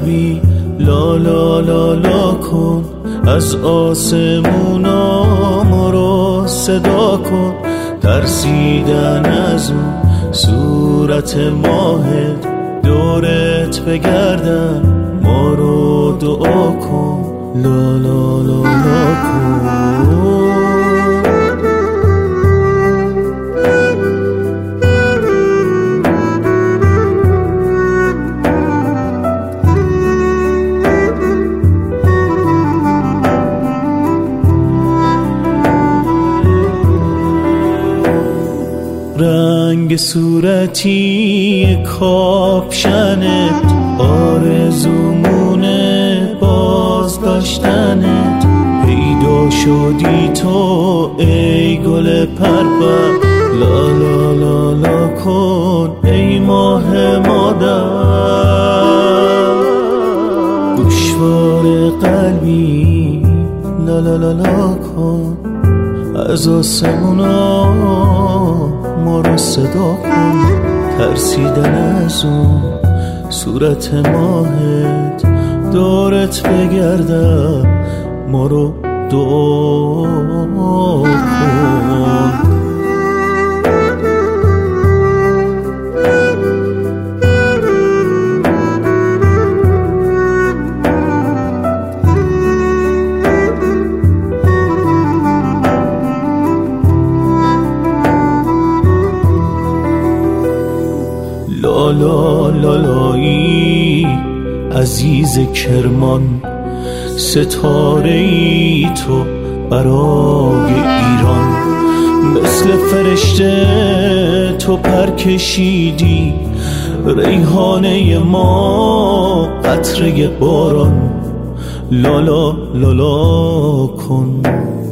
قلبی لا لا لا لا کن، از آسمونا ما رو صدا کن، ترسیدن از اون صورت ماهت، دورت بگردم ما رو دعا کن، لا لا لا لا کن. رنگ صورتی کاپشنت آرزومونه باز داشتنت، پیدا شدی تو ای گل پرپر، لا لا لا لا کن ای ماه مادر، گوشوار قلبی لا لا لا لا کن، از آسمونا ما رو صدا کن، ترسیدن از اون صورت ماهت، دورت بگردم ما رو دعا کن. لالا لالایی عزیز کرمان، ستاره ای تو برای ایران، مثل فرشته تو پر کشیدی، ریحانه ما قطره باران، لالا لالا کن.